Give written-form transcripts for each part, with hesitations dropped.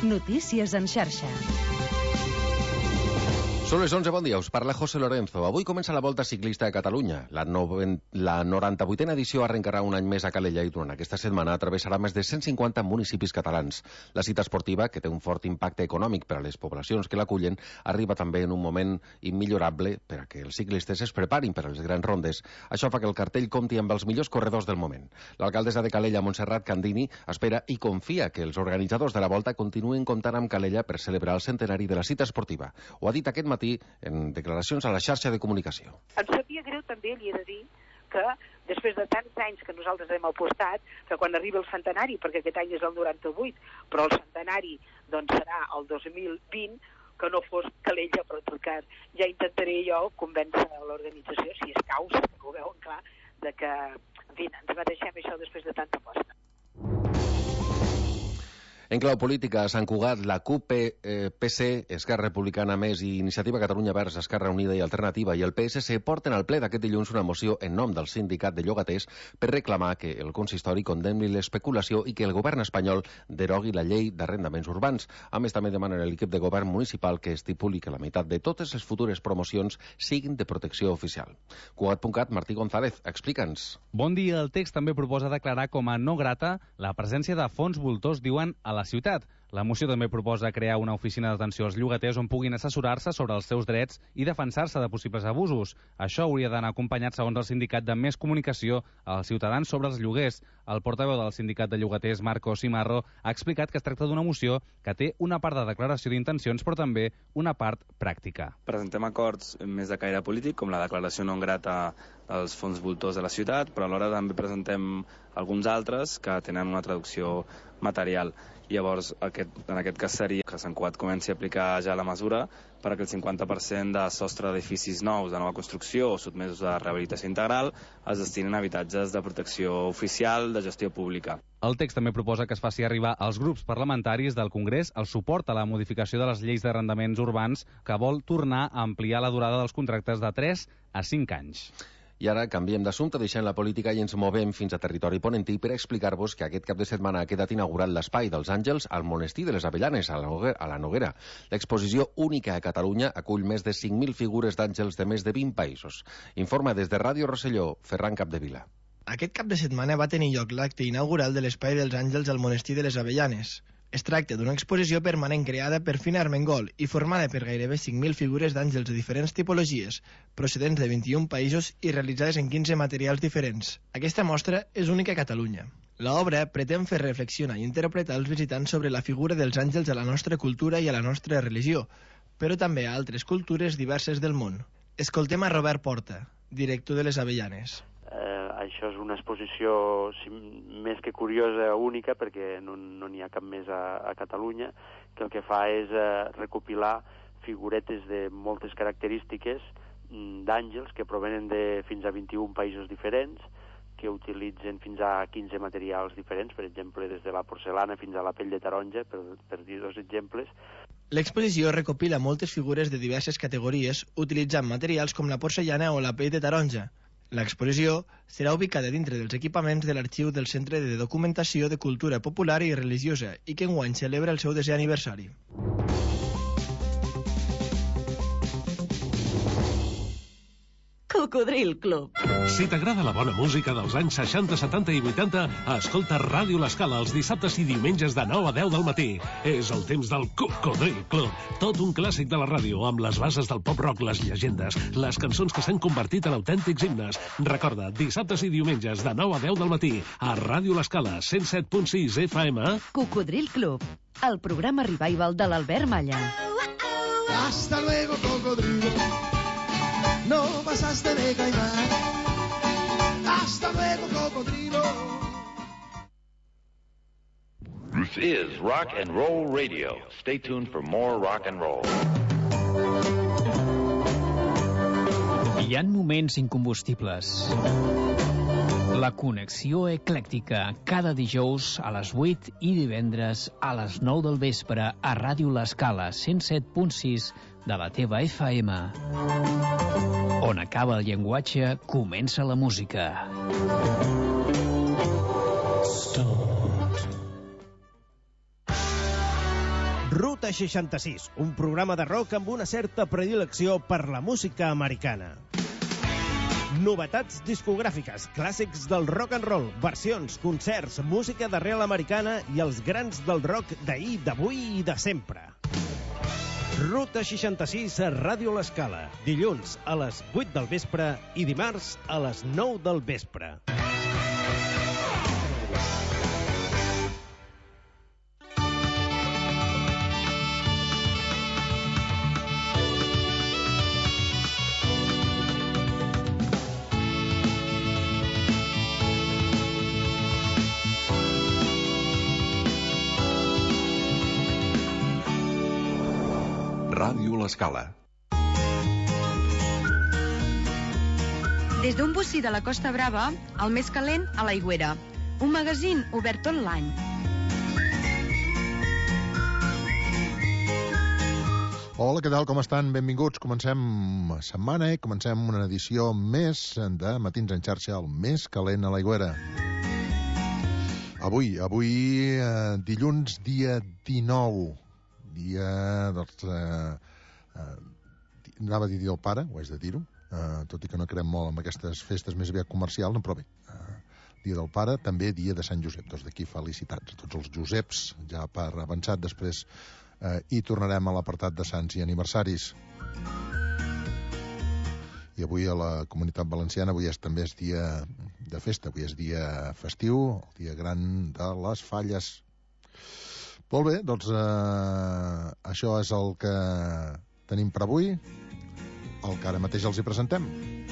Notícies en xarxa. Són les 11, bon dia, us parla José Lorenzo. Avui comença la Volta Ciclista de Catalunya. La 98a edició arrencarà un any més a Calella i durant aquesta setmana travessarà més de 150 municipis catalans. La cita esportiva, que té un fort impacte econòmic per a les poblacions que l'acullen, arriba també en un moment immillorable per a que els ciclistes es preparin per a les grans rondes. Això fa que el cartell compti amb els millors corredors del moment. L'alcaldessa de Calella, Montserrat Candini, espera i confia que els organitzadors de la Volta continuen comptant amb Calella per celebrar el centenari de la cita esportiva. Ho ha dit aquest matí en declaracions a la xarxa de comunicació. Em sabia greu també, li he de dir, que després de tants anys que nosaltres hem apostat, que quan arribi el centenari, perquè aquest any és el 98, però el centenari doncs serà el 2020, que no fos Calella, però tot cas ja intentaré jo convèncer l'organització, si és causa, que ho veuen clar, de que, en fi, ens mereixem això després de tanta aposta. En clau política, a Sant Cugat, la CUP, PC, Esquerra Republicana Més i Iniciativa Catalunya Verds, Esquerra Unida i Alternativa i el PSC porten al ple d'aquest dilluns una moció en nom del sindicat de llogaters per reclamar que el consistori condemni l'especulació i que el govern espanyol derogui la llei d'arrendaments urbans. A més, també demanen a l'equip de govern municipal que estipuli que la meitat de totes les futures promocions siguin de protecció oficial. Cugat.cat, Martí González, explica'ns. Bon dia. El text també proposa declarar com a no grata la presència de fons voltors, diuen, a la ciutat. La moció també proposa crear una oficina d'atenció als llogaters on puguin assessorar-se sobre els seus drets i defensar-se de possibles abusos. Això hauria d'anar acompanyat, segons el sindicat, de més comunicació als ciutadans sobre els lloguers. El portaveu del sindicat de llogaters, Marco Simarro, ha explicat que es tracta d'una moció que té una part de declaració d'intencions, però també una part pràctica. Presentem acords més de caire polític, com la declaració non grata als fons voltors de la ciutat, però alhora també presentem alguns altres que tenen una traducció material. Llavors, en aquest cas seria que Sant Cugat comenci a aplicar ja la mesura perquè el 50% de sostre d'edificis nous de nova construcció o sotmesos a rehabilitació integral es destinen a habitatges de protecció oficial de gestió pública. El text també proposa que es faci arribar als grups parlamentaris del Congrés el suport a la modificació de les lleis d'arrendaments urbans que vol tornar a ampliar la durada dels contractes de 3 a 5 anys. I ara canviem d'assumpte, deixem la política i ens movem fins a territori ponentí per explicar-vos que aquest cap de setmana ha quedat inaugurat l'Espai dels Àngels al Monestir de les Avellanes, a la Noguera. L'exposició única a Catalunya acull més de 5.000 figures d'àngels de més de 20 països. Informa des de Ràdio Rosselló, Ferran Capdevila. Aquest cap de setmana va tenir lloc l'acte inaugural de l'Espai dels Àngels al Monestir de les Avellanes. Es tracta d'una exposició permanent creada per Fina Armengol i formada per gairebé 5.000 figures d'àngels de diferents tipologies, procedents de 21 països i realitzades en 15 materials diferents. Aquesta mostra és única a Catalunya. L'obra pretén fer reflexionar i interpretar els visitants sobre la figura dels àngels a la nostra cultura i a la nostra religió, però també a altres cultures diverses del món. Escoltem a Robert Porta, director de les Avellanes. Això és una exposició més que curiosa, única, perquè no n'hi ha cap més a Catalunya, que el que fa és recopilar figuretes de moltes característiques d'àngels que provenen de fins a 21 països diferents, que utilitzen fins a 15 materials diferents, per exemple, des de la porcelana fins a la pell de taronja, per dir dos exemples. L'exposició recopila moltes figures de diverses categories utilitzant materials com la porcellana o la pell de taronja. L'exposició serà ubicada dintre dels equipaments de l'Arxiu del Centre de Documentació de Cultura Popular i Religiosa i que enguany celebra el seu 10è aniversari. Cocodril Club. Si t'agrada la bona música dels anys 60, 70 i 80, escolta Ràdio L'Escala els dissabtes i diumenges de 9 a 10 del matí. És el temps del Cocodril Club. Tot un clàssic de la ràdio, amb les bases del pop-rock, les llegendes, les cançons que s'han convertit en autèntics himnes. Recorda, dissabtes i diumenges de 9 a 10 del matí, a Ràdio L'Escala, 107.6 FM. Cocodril Club, el programa revival de l'Albert Malla. Hasta luego, cocodrilo. No pasaste de caimán. Hasta luego, cocodrilo. This is Rock and Roll Radio. Stay tuned for more rock and roll. Hi ha moments incombustibles. La connexió eclèctica, cada dijous a les 8 i divendres a les 9 del vespre a Ràdio L'Escala 107.6 de la teva FM. On acaba el llenguatge, comença la música. Ruta 66, un programa de rock amb una certa predilecció per la música americana. Novetats discogràfiques, clàssics del rock and roll, versions, concerts, música d'arrel americana i els grans del rock d'ahir, d'avui i de sempre. Ruta 66 a Ràdio L'Escala, dilluns a les 8 del vespre i dimarts a les 9 del vespre. Ràdio L'Escala. Des d'un bocí de la Costa Brava, el més calent a l'Aigüera. Un magazín obert tot l'any. Hola, què tal, com estan? Benvinguts. Comencem setmana i comencem una edició més de Matins en xarxa, el més calent a l'Aigüera. Avui, dilluns, dia 19, dia dels... anava a dir dia del pare, ho haig de dir-ho, tot i que no creem molt en aquestes festes més aviat comercials, però bé, dia del pare, també dia de Sant Josep. Doncs d'aquí felicitats a tots els Joseps, ja per avançat, després hi tornarem a l'apartat de sants i aniversaris. I avui a la Comunitat Valenciana, també és dia de festa, avui és dia festiu, el dia gran de les Falles. Molt bé, doncs això és el que tenim per avui, el que ara mateix els hi presentem.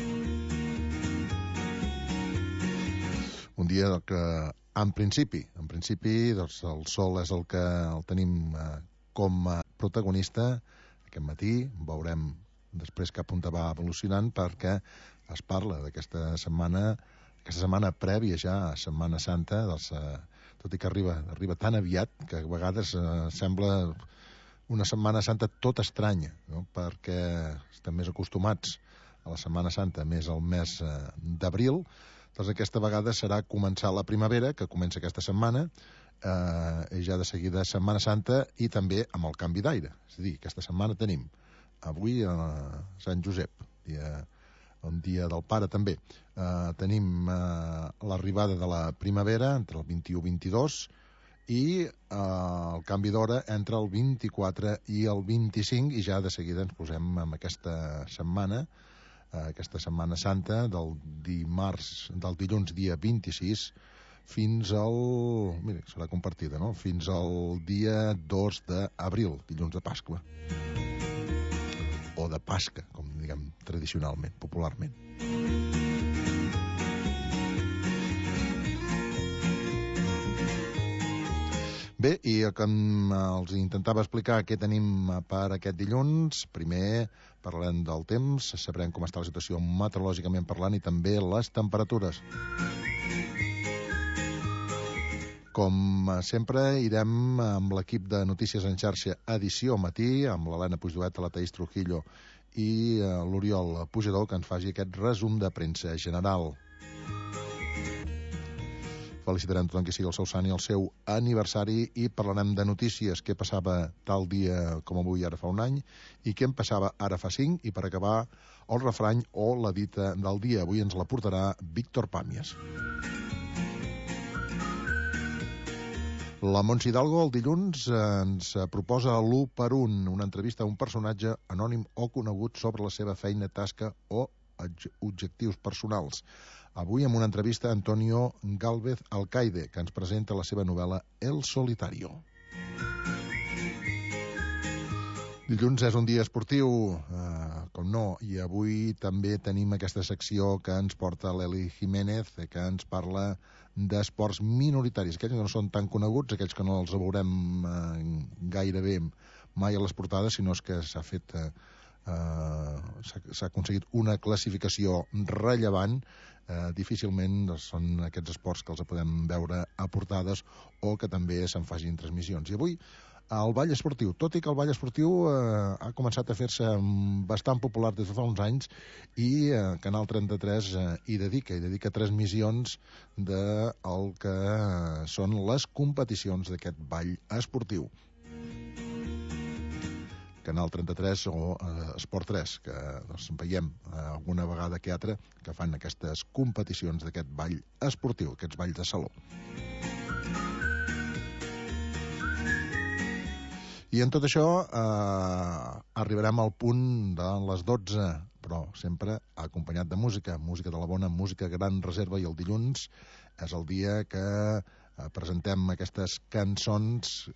Un dia que, en principi, doncs el sol és el que el tenim com a protagonista. Aquest matí veurem després cap on va evolucionant, perquè es parla d'aquesta setmana prèvia ja a Setmana Santa, doncs, tot i que arriba tan aviat que a vegades sembla una Setmana Santa tot estranya, no? Perquè estem més acostumats a la Setmana Santa, més al mes d'abril. Doncs aquesta vegada serà començar la primavera, que comença aquesta setmana, i ja de seguida Setmana Santa, i també amb el canvi d'aire. És a dir, aquesta setmana tenim avui Sant Josep, un dia del pare també. Tenim l'arribada de la primavera entre el 21 i 22 i el canvi d'hora entre el 24 i el 25, i ja de seguida ens posem amb aquesta Setmana Santa del dilluns dia 26 fins al... Mira, serà compartida, no? Fins al dia 2 d'abril, dilluns de Pasqua. O de Pasca, com diguem tradicionalment, popularment. Bé, i com els intentava explicar què tenim per aquest dilluns, primer parlem del temps, sabrem com està la situació meteorològicament parlant i també les temperatures. Com sempre, irem amb l'equip de Notícies en xarxa edició matí, amb l'Helena Puigdoet, la Taís Trujillo i l'Oriol Pujador, que ens faci aquest resum de premsa general. Felicitarem tothom que sigui el seu sant i el seu aniversari i parlarem de notícies, què passava tal dia com avui ara fa un any i què en passava ara fa 5, i per acabar el refrany o la dita del dia. Avui ens la portarà Víctor Pàmies. La Montse Hidalgo el dilluns ens proposa l'1 per 1, una entrevista a un personatge anònim o conegut sobre la seva feina, tasca o objectius personals. Avui amb una entrevista a Antonio Gálvez Alcaide, que ens presenta la seva novel·la El Solitario. Dilluns és un dia esportiu, com no, i avui també tenim aquesta secció que ens porta l'Eli Jiménez, que ens parla d'esports minoritaris, aquells que no són tan coneguts, aquells que no els veurem gairebé mai a les portades, sinó que s'ha aconseguit una classificació rellevant. Difícilment són aquests esports que els podem veure a portades o que també se'n facin transmissions. I avui el ball esportiu, tot i que el ball esportiu ha començat a fer-se bastant popular des de fa uns anys, i Canal 33 hi dedica transmissions del que són les competicions d'aquest ball esportiu. Canal 33 o Esport 3, que doncs, veiem alguna vegada que altra que fan aquestes competicions d'aquest ball esportiu, aquests balls de saló. I en tot això arribarem al punt de les 12, però sempre acompanyat de música de la bona, música Gran Reserva, i el dilluns és el dia que presentem aquestes cançons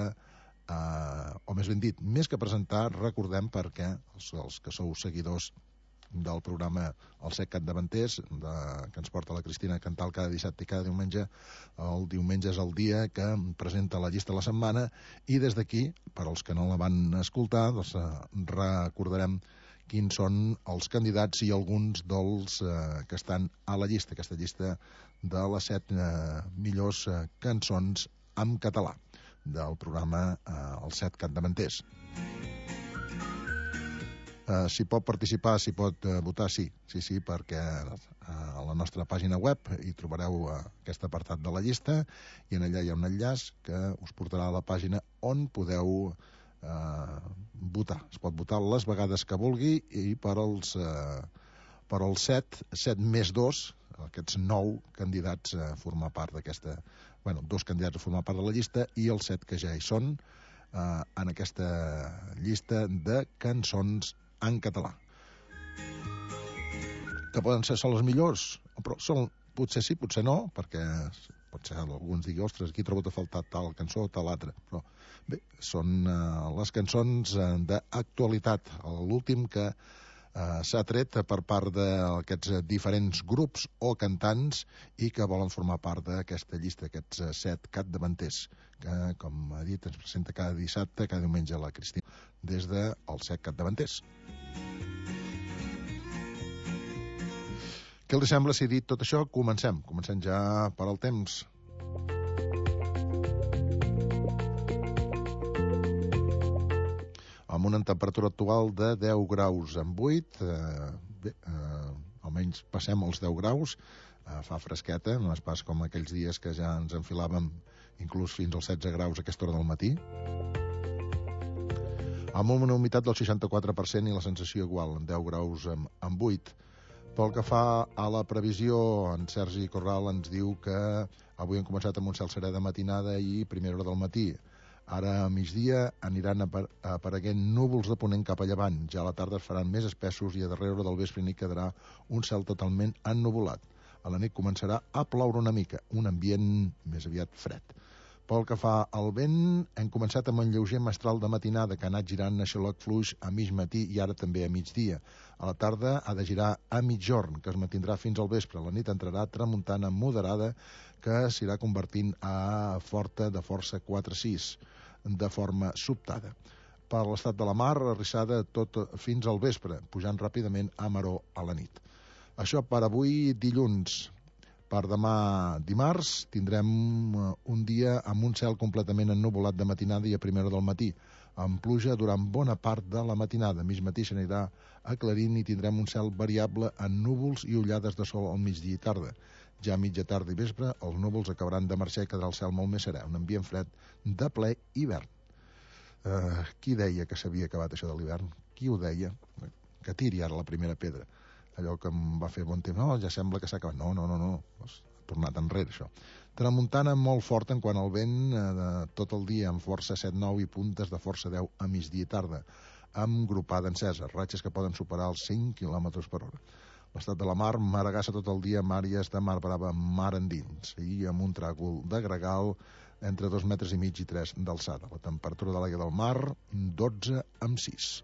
o més ben dit, més que presentar, recordem, perquè els que sou seguidors del programa El Set Capdavanters, que ens porta la Cristina a cantar cada dissabte i cada diumenge. El diumenge és el dia que presenta la llista de la setmana, i des d'aquí, per als que no la van escoltar, doncs, recordarem quins són els candidats i alguns dels que estan a la llista, aquesta llista de les 7 millors cançons en català del programa El Set Capdavanters. S'hi pot participar, s'hi pot votar, sí, perquè a la nostra pàgina web hi trobareu aquest apartat de la llista, i en allà hi ha un enllaç que us portarà a la pàgina on podeu votar. Es pot votar les vegades que vulgui, i per als 7 més 2, aquests 9 candidats a formar part d'aquesta... 2 candidats a formar part de la llista, i els 7 que ja hi són en aquesta llista de cançons en català. Que poden ser sols les millors, però potser sí, potser no, perquè pot ser alguns digui, ostres, aquí trobo a faltar tal cançó o tal altra, però bé, són les cançons d'actualitat, l'últim que s'ha tret per part d'aquests diferents grups o cantants i que volen formar part d'aquesta llista, aquests 7 capdavanters, que, com ha dit, ens presenta cada dissabte, cada diumenge la Cristina, des dels 7 capdavanters. Què li sembla si, dit tot això, comencem ja per al temps. Amb una temperatura actual de 10 graus amb 8, almenys passem els 10 graus, fa fresqueta, no és pas com aquells dies que ja ens enfilàvem inclús fins als 16 graus a aquesta hora del matí, amb una humitat del 64% i la sensació igual, 10 graus amb 8. Pel que fa a la previsió, en Sergi Corral ens diu que avui hem començat amb un cel serè de matinada i primera hora del matí. Ara a migdia aniran apareguent núvols de ponent cap a llevant. Ja a la tarda es faran més espessos i a darrera hora del vespre n'hi quedarà un cel totalment ennuvolat. A la nit començarà a ploure una mica, un ambient més aviat fred. Pel que fa al vent, hem començat amb un lleuger mestral de matinada que ha anat girant a xaloc fluix a mig matí i ara també a migdia. A la tarda ha de girar a mitjorn, que es mantindrà fins al vespre. A la nit entrarà tramuntana moderada que s'irà convertint a forta de força 4-6, de forma sobtada. Per l'estat de la mar, arrissada tot fins al vespre, pujant ràpidament a maró a la nit. Això per avui dilluns. Per demà dimarts tindrem un dia amb un cel completament ennuvolat de matinada i a primera hora del matí, amb pluja durant bona part de la matinada. A mig matí s'anirà aclarint i tindrem un cel variable en núvols i ullades de sol al migdia i tarda. Ja a mitja tarda i vespre els núvols acabaran de marxar i quedarà el cel molt més serè, un ambient fred de ple hivern. Qui deia que s'havia acabat això de l'hivern? Qui ho deia? Que tiri ara la primera pedra. Allò que em va fer bon temps, no, ja sembla que s'ha acabat. No, ha tornat enrere això. Tramuntana molt forta en quant al vent, tot el dia amb força 7-9 i puntes de força 10 a migdia i tarda, amb gropada encesa, ratxes que poden superar els 5 km per hora. L'estat de la mar, maragassa tot el dia amb àrees de mar brava, mar endins, i amb un tràgol de gregal entre 2,5 metres i 3 d'alçada. La temperatura de l'aigua del mar, 12,6.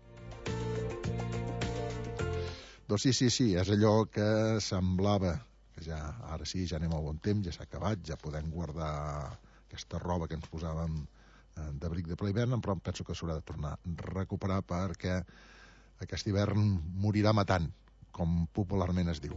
Doncs sí, és allò que semblava, que ja, ara sí, ja anem al bon temps, ja s'ha acabat, ja podem guardar aquesta roba que ens posàvem d'abric de ple hivern, però penso que s'haurà de tornar a recuperar perquè aquest hivern morirà matant, com popularment es diu.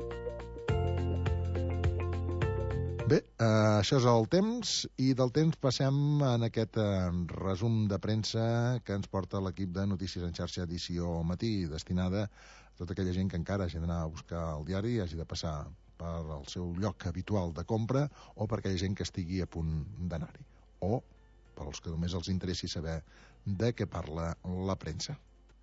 Bé, això és el temps, i del temps passem en aquest resum de premsa que ens porta l'equip de Notícies en Xarxa edició matí, destinada a tota aquella gent que encara hagi d'anar a buscar el diari, hagi de passar per el seu lloc habitual de compra, o per aquella gent que estigui a punt d'anar-hi, o per als que només els interessi saber de què parla la premsa.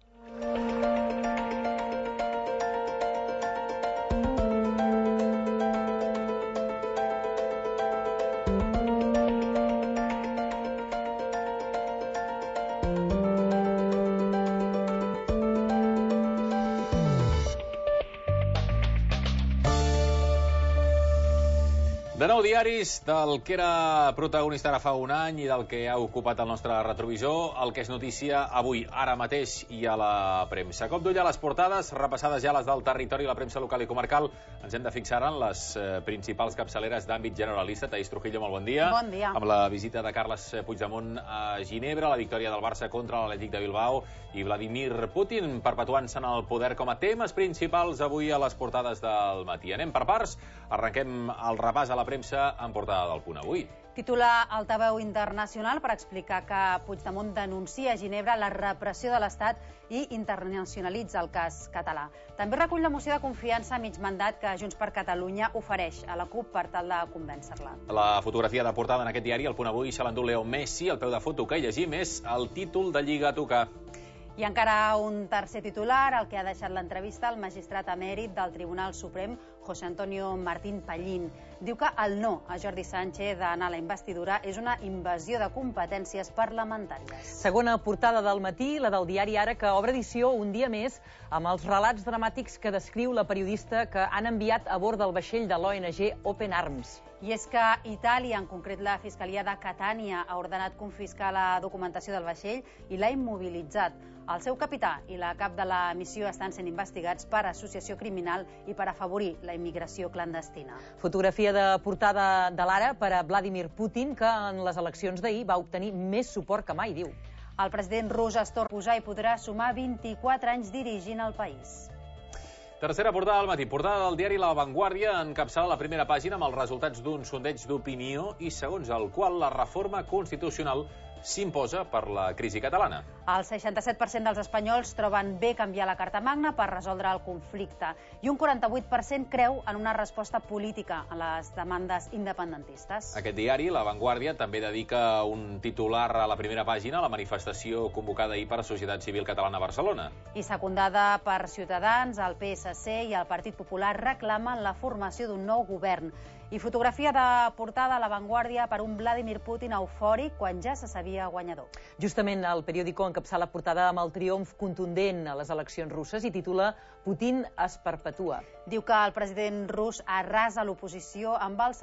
De nou diaris del que era protagonista ara fa un any i del que ha ocupat el nostre retrovisor, el que és notícia avui, ara mateix i a la premsa. Cop d'ull a les portades, repassades ja les del territori, la premsa local i comarcal. Ens hem de fixar en les principals capçaleres d'àmbit generalista. Taís Trujillo, molt bon dia. Bon dia. Amb la visita de Carles Puigdemont a Ginebra, la victòria del Barça contra l'Atlètic de Bilbao i Vladimir Putin perpetuant-se en el poder com a temes principals avui a les portades del matí. Anem per parts. Arrenquem el repàs a la premsa en portada del Punt Avui. Titula Altaveu Internacional per explicar que Puigdemont denuncia a Ginebra la repressió de l'Estat i internacionalitza el cas català. També recull la moció de confiança a mig mandat que Junts per Catalunya ofereix a la CUP per tal de convèncer-la. La fotografia de portada en aquest diari, el Punt Avui, se l'endú Leo Messi. El peu de foto que llegim és el títol de Lliga a tocar. I encara un tercer titular, el que ha deixat l'entrevista al magistrat emèrit del Tribunal Suprem, José Antonio Martín Pallín. Diu que el no a Jordi Sánchez d'anar a la investidura és una invasió de competències parlamentàries. Segona portada del matí, la del diari Ara, que obre edició un dia més amb els relats dramàtics que descriu la periodista que han enviat a bord del vaixell de l'ONG Open Arms. I és que Itàlia, en concret la Fiscalia de Catània, ha ordenat confiscar la documentació del vaixell i l'ha immobilitzat. El seu capità i la cap de la missió estan sent investigats per associació criminal i per afavorir la immigració clandestina. Fotografia de portada de l'Ara per a Vladimir Putin, que en les eleccions d'ahir va obtenir més suport que mai, diu. El president rus es torna a posar i podrà sumar 24 anys dirigint el país. Tercera portada del matí. Portada del diari La Vanguardia encapçala la primera pàgina amb els resultats d'un sondeig d'opinió i segons el qual la reforma constitucional s'imposa per la crisi catalana. El 67% dels espanyols troben bé canviar la Carta Magna per resoldre el conflicte i un 48% creu en una resposta política a les demandes independentistes. Aquest diari, La Vanguardia, també dedica un titular a la primera pàgina a la manifestació convocada ahir per la Societat Civil Catalana a Barcelona. I secundada per Ciutadans, el PSC i el Partit Popular reclamen la formació d'un nou govern. I fotografia de portada a La Vanguardia per un Vladimir Putin eufòric quan ja se sabia guanyador. Justament el periòdico encapçala la portada amb el triomf contundent a les eleccions russes i titula Putin es perpetua. Diu que el president rus arrasa l'oposició amb el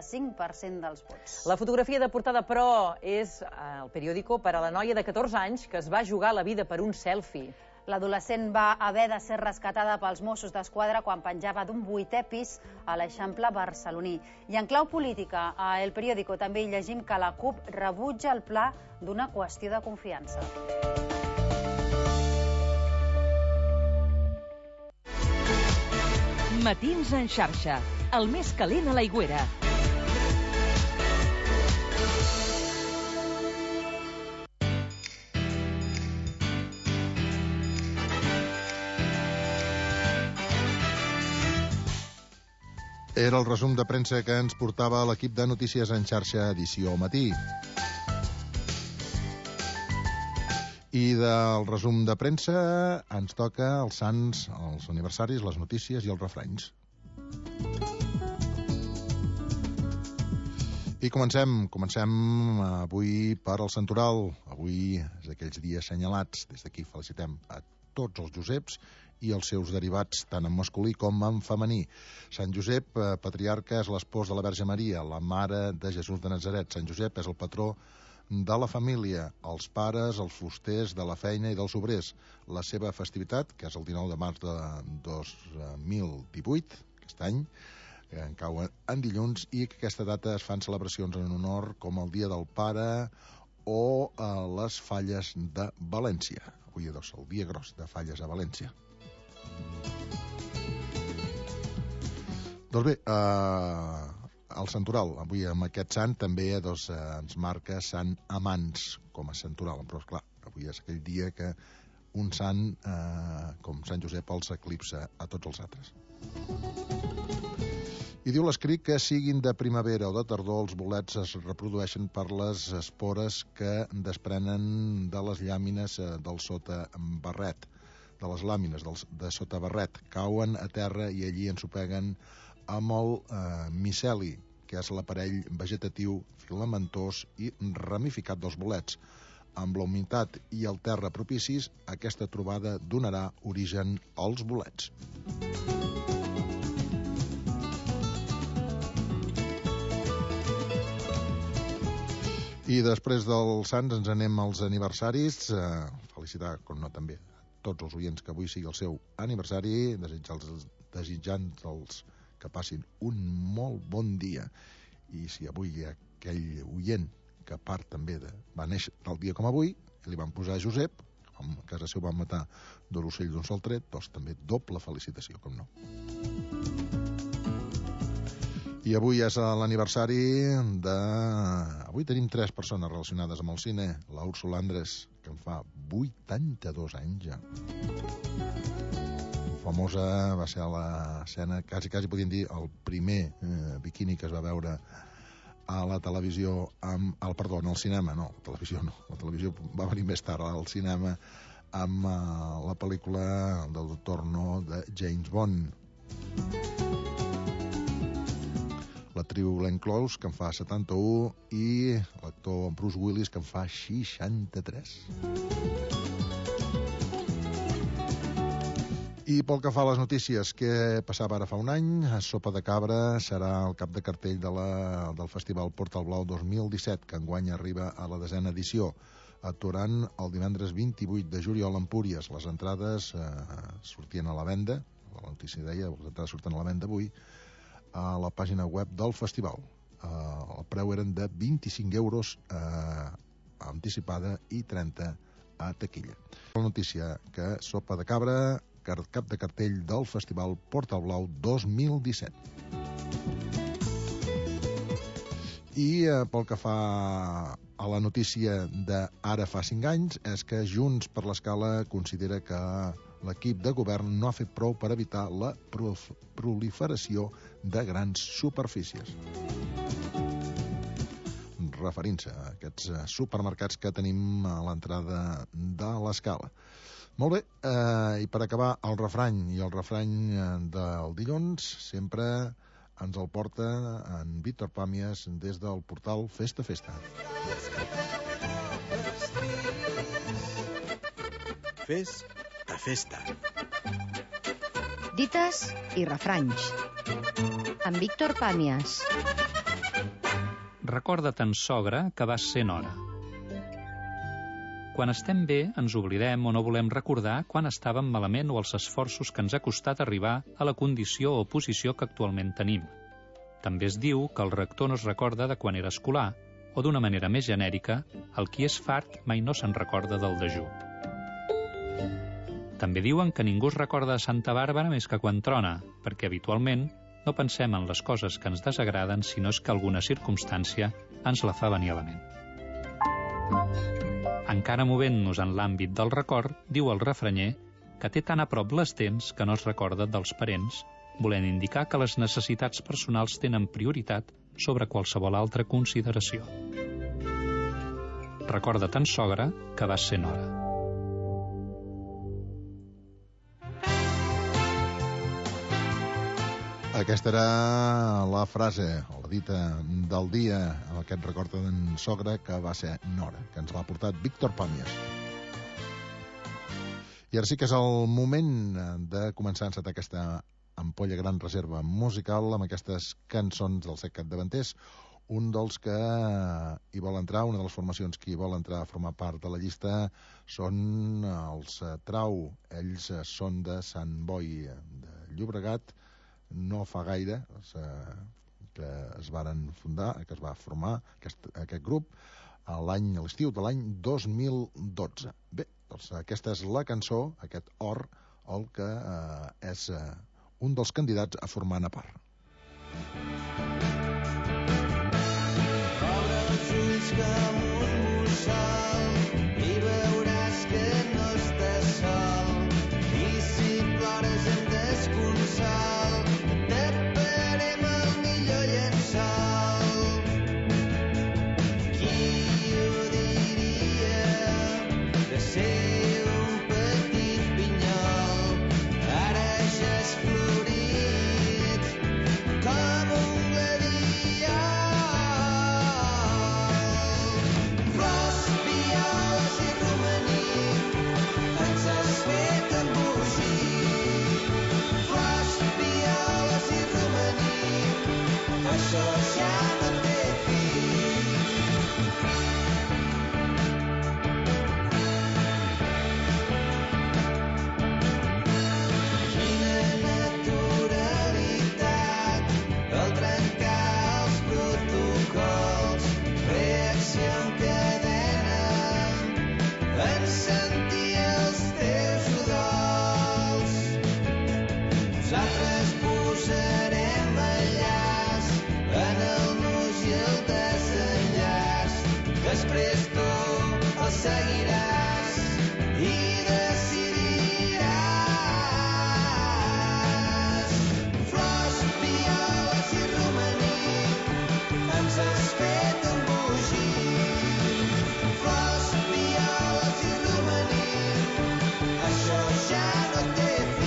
75% dels vots. La fotografia de portada, però, és el periòdico per a la noia de 14 anys que es va jugar la vida per un selfie. L'adolescent va haver de ser rescatada pels Mossos d'Esquadra quan penjava d'un 8è pis a l'Eixample barceloní. I en clau política, a El Periódico també hi llegim que la CUP rebutja el pla d'una qüestió de confiança. Matins en xarxa, el més calent a l'Aigüera. Era el resum de premsa que ens portava l'equip de Notícies en xarxa edició matí. I del resum de premsa ens toca els sants, els aniversaris, les notícies i els refranys. I comencem avui per al Santoral. Avui és d'aquells dies assenyalats. Des d'aquí felicitem a tots els Joseps i els seus derivats, tant en masculí com en femení. Sant Josep, patriarca, és l'espòs de la Verge Maria, la mare de Jesús de Nazaret. Sant Josep és el patró de la família, els pares, els fusters, de la feina i dels obrers. La seva festivitat, que és el 19 de març de 2018, aquest any, en cau en dilluns, i que aquesta data es fan celebracions en honor com el Dia del Pare o les Falles de València. Avui és el dia gros de Falles a València. Doncs bé, el Santoral, avui amb aquest sant també ens marca Sant Amants com a Santoral, però esclar, avui és aquell dia que un sant com Sant Josep els eclipsa a tots els altres. I diu l'escrit que siguin de primavera o de tardor, els bolets es reprodueixen per les espores que desprenen de les llàmines del sotabarret, de les làmines de sotabarret. Cauen a terra i allí ensopeguen amb el miceli, que és l'aparell vegetatiu filamentós i ramificat dels bolets. Amb la humitat i el terra propicis, aquesta trobada donarà origen als bolets. I després dels Sants ens anem als aniversaris. Felicitar, com no, també tots els oients que avui sigui el seu aniversari, desitjant-los que passin un molt bon dia. I si avui hi ha aquell oient que a part també va néixer tal dia com avui, li van posar Josep, a casa seu van matar dos ocells d'un sol tret, doncs també doble felicitació, com no. I avui és l'aniversari de... Avui tenim 3 persones relacionades amb el cine. La Úrsula Andrés, que en fa 82 anys ja. Famosa va ser l'escena, quasi podríem dir, el primer biquini que es va veure a la televisió, perdó, en el cinema, no, la televisió va venir més tard al cinema, amb la pel·lícula del Doctor No de James Bond. L'actriu Glenn Close, que en fa 71, i l'actor Bruce Willis, que en fa 63. I pel que fa a les notícies, que passava ara fa un any, Sopa de Cabra serà el cap de cartell del Festival Portal Blau 2017, que enguany arriba a la 10a edició. Actuaran el divendres 28 de juliol a Empúries. Les entrades sortien a la venda, la notícia deia, les entrades surten a la venda avui, a la pàgina web del festival. El preu eren de 25 euros anticipada i 30 a taquilla. La notícia que Sopa de Cabra, cap de cartell del Festival Portal Blau 2017. I pel que fa a la notícia d'ara fa 5 anys, és que Junts per l'Escala considera que l'equip de govern no ha fet prou per evitar la proliferació de grans superfícies. Referint-se a aquests supermercats que tenim a l'entrada de l'Escala. Molt bé, i per acabar el refrany, i el refrany del dilluns sempre ens el porta en Víctor Pàmies des del portal Festa Festa. Fes a festa. Dites i refranys. Amb Víctor Pàmies. Recorda-te'n, sogra, que vas ser nora. Quan estem bé, ens oblidem o no volem recordar quan estàvem malament o els esforços que ens ha costat arribar a la condició o posició que actualment tenim. També es diu que el rector no es recorda de quan era escolar, o d'una manera més genèrica, el qui és fart mai no se'n recorda del dejú. També diuen que ningú es recorda de Santa Bàrbara més que quan trona, perquè habitualment no pensem en les coses que ens desagraden, sinó és que alguna circumstància ens la fa venir a la ment. Encara movent-nos en l'àmbit del record, diu el refranyer que té tan a prop les dents que no es recorda dels parents, volent indicar que les necessitats personals tenen prioritat sobre qualsevol altra consideració. Recorda-te'n, sogra, que vas ser nora. Aquesta era la frase, la dita del dia, amb aquest record d'en sogre que va ser nora, que ens l'ha portat Víctor Pàmies. I ara sí que és el moment de començar a encetar aquesta ampolla gran reserva musical amb aquestes cançons dels set capdavanters. Un dels que hi vol entrar, una de les formacions que hi vol entrar a formar part de la llista són els Trau. Ells són de Sant Boi de Llobregat. No fa gaire que es varen fundar, que es va formar aquest grup a l'estiu de l'any 2012. Bé, doncs aquesta és la cançó, aquest Or, el que és un dels candidats a formar-ne part. Obre els ulls com un mussol i veuràs que no estàs sol. I si plores amb desconsol, taparem el serem enllaç en el nus i el desenllaç. Després tu el seguiràs i decidiràs. Flors, violes i romaní, ens has fet embogir. Flors, violes i romaní, això ja no té fi.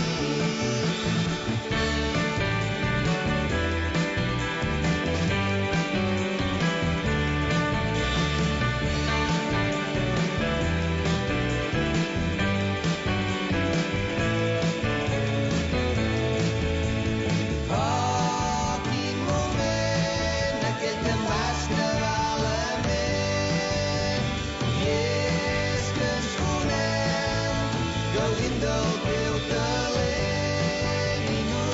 Oh, quin moment, aquell que em vas nevar la ment. I és que ens conem, gaudint del teu talent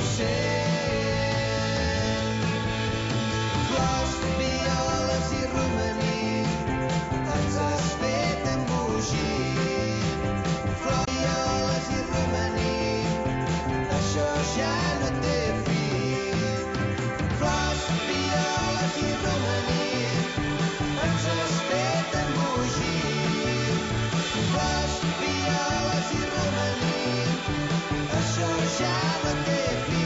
innocent. Flors, violes i romaní, ens has fet embogir. Flors, violes i romaní, això ja no té fi. Flors, violes i romaní, ens has fet embogir. Flors, violes i romaní, això ja no té fi.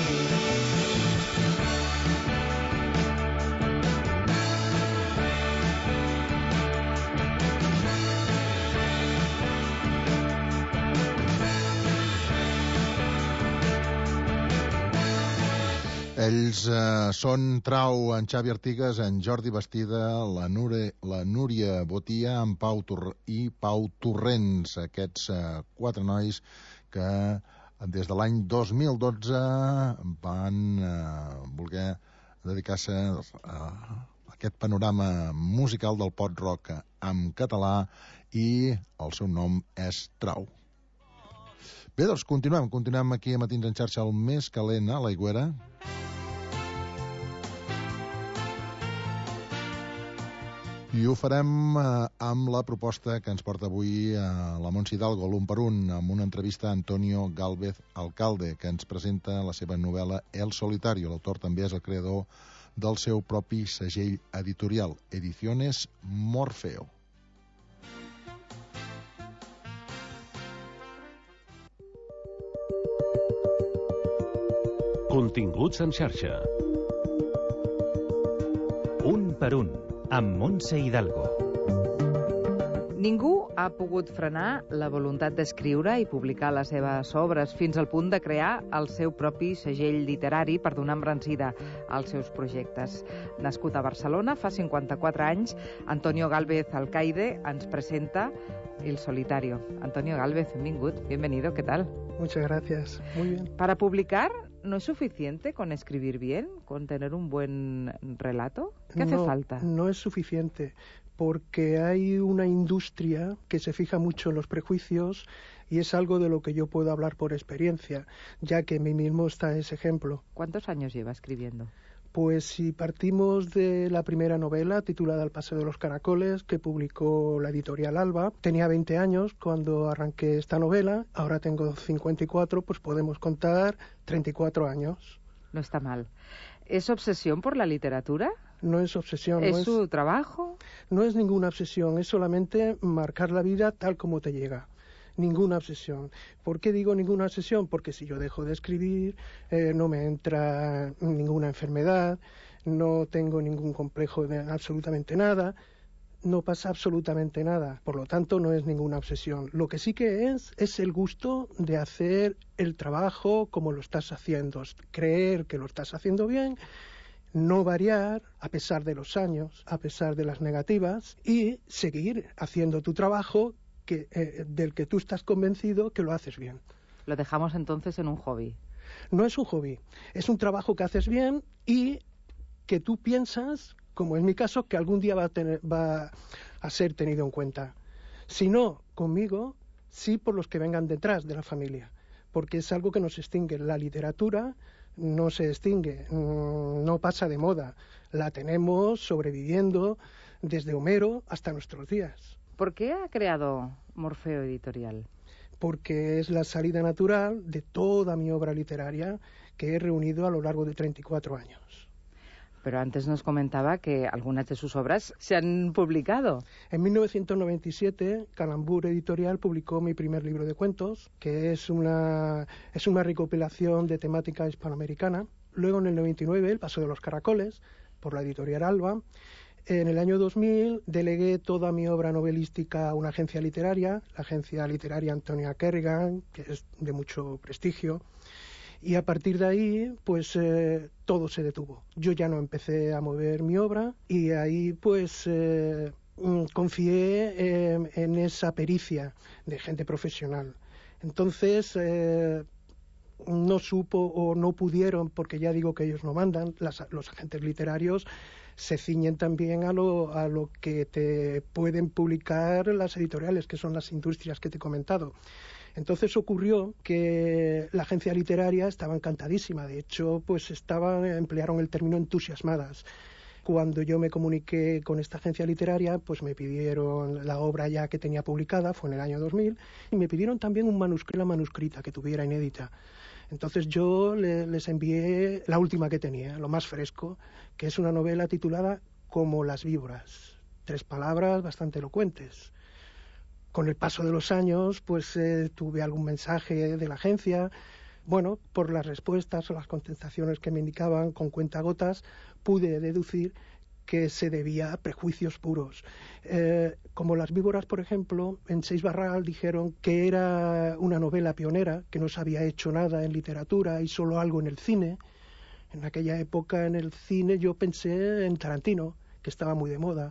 Ells són Trau, en Xavi Artigas, en Jordi Bastida, la Núria Botia, en Pau Torrents, aquests 4 nois que des de l'any 2012 van voler dedicar-se a aquest panorama musical del pop-rock en català i el seu nom és Trau. Bé, doncs continuem aquí a Matins en xarxa, el més calent a l'Aigüera. I ho farem amb la proposta que ens porta avui la Montse Hidalgo, l'un per un, amb una entrevista a Antonio Gálvez Alcalde, que ens presenta la seva novel·la El Solitario. L'autor també és el creador del seu propi segell editorial, Ediciones Morfeo. Continguts en xarxa. Un per un, amb Montse Hidalgo. Ningú ha pogut frenar la voluntat d'escriure i publicar les seves obres fins al punt de crear el seu propi segell literari per donar embranzida als seus projectes. Nascut a Barcelona fa 54 anys, Antonio Gálvez Alcaide ens presenta El Solitario. Antonio Gálvez, bienvenido, ¿qué tal? Muchas gracias, muy bien. Para publicar, ¿no es suficiente con escribir bien, con tener un buen relato? ¿Qué hace falta? No es suficiente, porque hay una industria que se fija mucho en los prejuicios y es algo de lo que yo puedo hablar por experiencia, ya que en mí mismo está ese ejemplo. ¿Cuántos años lleva escribiendo? Pues si partimos de la primera novela, titulada El Paseo de los Caracoles, que publicó la editorial Alba, tenía 20 años cuando arranqué esta novela, ahora tengo 54, pues podemos contar 34 años. No está mal. ¿Es obsesión por la literatura? No es obsesión. ¿Es su trabajo? No es ninguna obsesión, es solamente marcar la vida tal como te llega. Ninguna obsesión. ¿Por qué digo ninguna obsesión? Porque si yo dejo de escribir, no me entra ninguna enfermedad, no tengo ningún complejo de absolutamente nada, no pasa absolutamente nada. Por lo tanto, no es ninguna obsesión. Lo que sí que es el gusto de hacer el trabajo como lo estás haciendo, creer que lo estás haciendo bien, no variar a pesar de los años, a pesar de las negativas, y seguir haciendo tu trabajo del que tú estás convencido que lo haces bien. Lo dejamos entonces en un hobby. No es un hobby, es un trabajo que haces bien y que tú piensas, como en mi caso, que algún día va a ser tenido en cuenta. Si no conmigo, sí por los que vengan detrás de la familia, porque es algo que nos extingue. La literatura no se extingue, no pasa de moda, la tenemos sobreviviendo desde Homero hasta nuestros días. ¿Por qué ha creado Morfeo Editorial? Porque es la salida natural de toda mi obra literaria, que he reunido a lo largo de 34 años. Pero antes nos comentaba que algunas de sus obras se han publicado. En 1997, Calambur Editorial publicó mi primer libro de cuentos, que es una recopilación de temática hispanoamericana. Luego, en el 99, El paso de los caracoles, por la editorial Alba. En el año 2000 delegué toda mi obra novelística a una agencia literaria, la agencia literaria Antonia Kerrigan, que es de mucho prestigio. Y a partir de ahí, pues todo se detuvo. Yo ya no empecé a mover mi obra y ahí pues confié en esa pericia de gente profesional. Entonces no supo o no pudieron, porque ya digo que ellos no mandan, los agentes literarios se ciñen también a lo que te pueden publicar las editoriales, que son las industrias que te he comentado. Entonces ocurrió que la agencia literaria estaba encantadísima. De hecho, pues emplearon el término entusiasmadas. Cuando yo me comuniqué con esta agencia literaria, pues me pidieron la obra ya que tenía publicada, fue en el año 2000, y me pidieron también una manuscrita que tuviera inédita. Entonces yo les envié la última que tenía, lo más fresco, que es una novela titulada Como las víboras. 3 palabras bastante elocuentes. Con el paso de los años, pues tuve algún mensaje de la agencia. Bueno, por las respuestas o las contestaciones que me indicaban con cuentagotas, pude deducir que se debía a prejuicios puros. Como Las víboras, por ejemplo, en Seix Barral dijeron que era una novela pionera, que no se había hecho nada en literatura y solo algo en el cine. En aquella época en el cine yo pensé en Tarantino, que estaba muy de moda.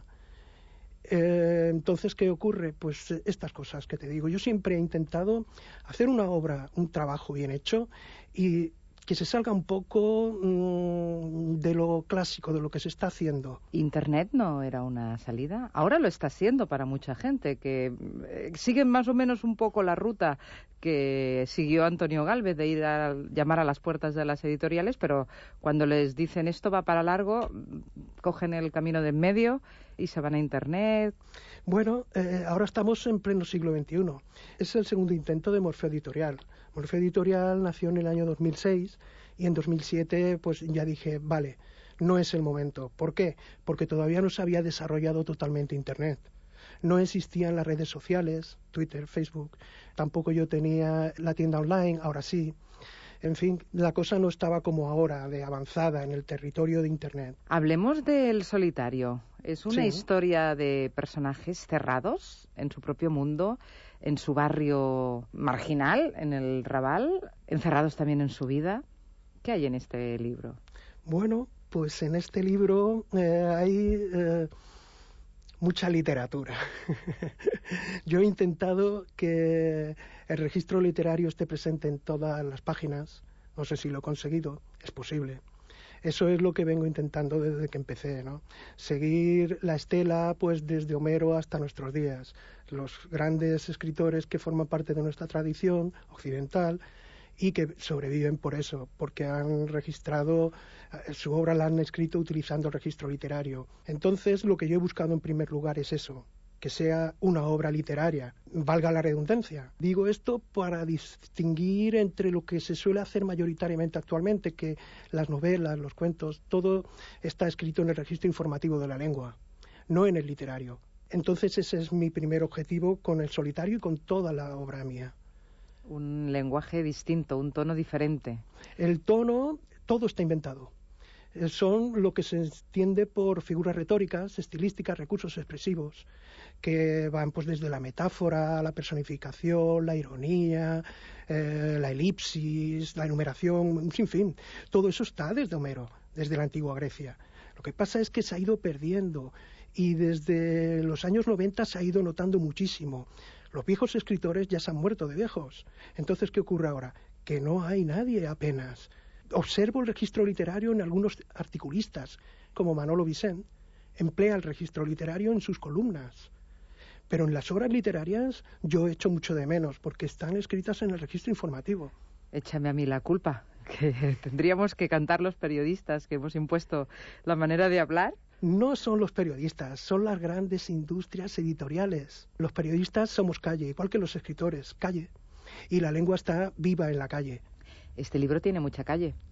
Entonces, ¿qué ocurre? Pues estas cosas que te digo. Yo siempre he intentado hacer una obra, un trabajo bien hecho y que se salga un poco de lo clásico, de lo que se está haciendo. ¿Internet no era una salida? Ahora lo está siendo para mucha gente, que siguen más o menos un poco la ruta que siguió Antonio Gálvez, de ir a llamar a las puertas de las editoriales, pero cuando les dicen esto va para largo, cogen el camino de en medio y se van a Internet. Bueno, ahora estamos en pleno siglo XXI. Es el segundo intento de Morfeo Editorial. Morfeo Editorial nació en el año 2006 y en 2007 pues ya dije, vale, no es el momento. ¿Por qué? Porque todavía no se había desarrollado totalmente Internet. No existían las redes sociales, Twitter, Facebook. Tampoco yo tenía la tienda online, ahora sí. En fin, la cosa no estaba como ahora, de avanzada en el territorio de Internet. Hablemos del Solitario. Es una historia de personajes cerrados en su propio mundo, en su barrio marginal, en el Raval, encerrados también en su vida. ¿Qué hay en este libro? Bueno, pues en este libro hay mucha literatura. Yo he intentado que el registro literario esté presente en todas las páginas. No sé si lo he conseguido, es posible. Eso es lo que vengo intentando desde que empecé, ¿no? Seguir la estela, pues desde Homero hasta nuestros días. Los grandes escritores que forman parte de nuestra tradición occidental y que sobreviven por eso, porque han registrado, su obra la han escrito utilizando el registro literario. Entonces, lo que yo he buscado en primer lugar es eso, que sea una obra literaria, valga la redundancia. Digo esto para distinguir entre lo que se suele hacer mayoritariamente actualmente, que las novelas, los cuentos, todo está escrito en el registro informativo de la lengua, no en el literario. Entonces ese es mi primer objetivo con El Solitario y con toda la obra mía. Un lenguaje distinto, un tono diferente. El tono, todo está inventado. Son lo que se entiende por figuras retóricas, estilísticas, recursos expresivos, que van pues desde la metáfora, la personificación, la ironía, la elipsis, la enumeración, un sinfín. Todo eso está desde Homero, desde la antigua Grecia. Lo que pasa es que se ha ido perdiendo y desde los años 90 se ha ido notando muchísimo. Los viejos escritores ya se han muerto de viejos. Entonces, ¿qué ocurre ahora? Que no hay nadie apenas. Observo el registro literario en algunos articulistas, como Manolo Vicent, emplea el registro literario en sus columnas. Pero en las obras literarias yo echo mucho de menos, porque están escritas en el registro informativo. Échame a mí la culpa, que tendríamos que cantar los periodistas que hemos impuesto la manera de hablar. No son los periodistas, son las grandes industrias editoriales. Los periodistas somos calle, igual que los escritores, calle. Y la lengua está viva en la calle. Este libro tiene mucha calle.